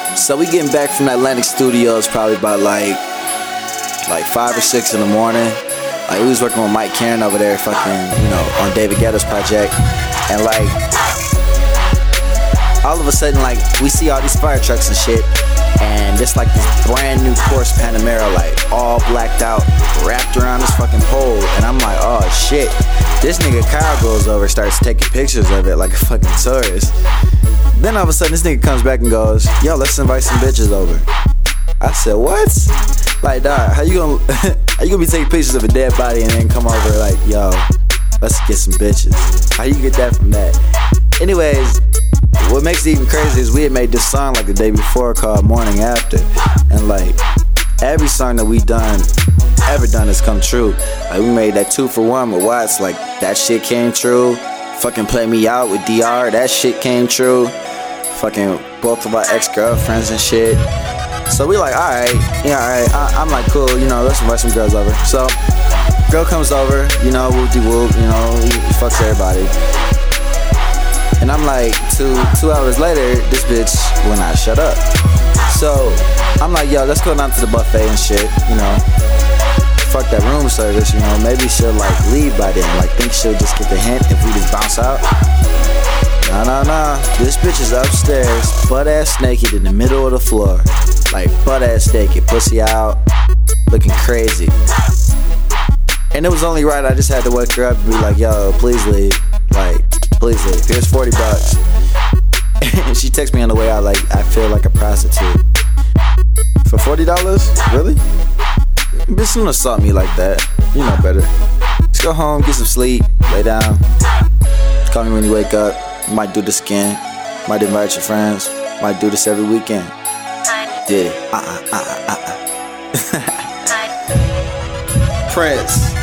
So we getting back from the Atlantic Studios probably by like 5 or 6 in the morning. Like we was working with Mike Karen over there fucking, on David Guetta's project. And like all of a sudden like we see all these fire trucks and shit. And it's like this brand new Porsche Panamera, like all blacked out, wrapped around this fucking pole. And I'm like, oh shit. This nigga Kyle goes over, starts taking pictures of it like a fucking tourist. Then all of a sudden this nigga comes back and goes, yo, let's invite some bitches over. I said, what? Like, dog, how you gonna be taking pictures of a dead body and then come over like, yo, let's get some bitches? How you get that from that? Anyways, what makes it even crazy is we had made this song like the day before called Morning After. And like, every song that we ever done has come true. Like we made that 2 for 1 with Watts, like that shit came true. Fucking Play Me Out with DR, that shit came true. Fucking both of our ex-girlfriends and shit. So we like, alright, I'm like, cool, let's invite some girls over. So, girl comes over, whoop-de-whoop, he fucks everybody. And I'm like, two hours later, this bitch will not shut up. So, I'm like, yo, let's go down to the buffet and shit, Fuck that room service, maybe she'll like leave by then. Like, think she'll just get the hint if we just bounce out. Nah. This bitch is upstairs, butt-ass naked in the middle of the floor. Like, butt-ass naked, pussy out, looking crazy. And it was only right, I just had to wake her up and be like, yo, please leave. Like, please leave. Here's $40. And she texts me on the way out like, I feel like a prostitute. For $40? Really? Bitch, don't assault me like that. You know better. Just go home, get some sleep, lay down. Call me when you wake up. You might do this again. Might invite your friends. Might do this every weekend. Did it. Prince.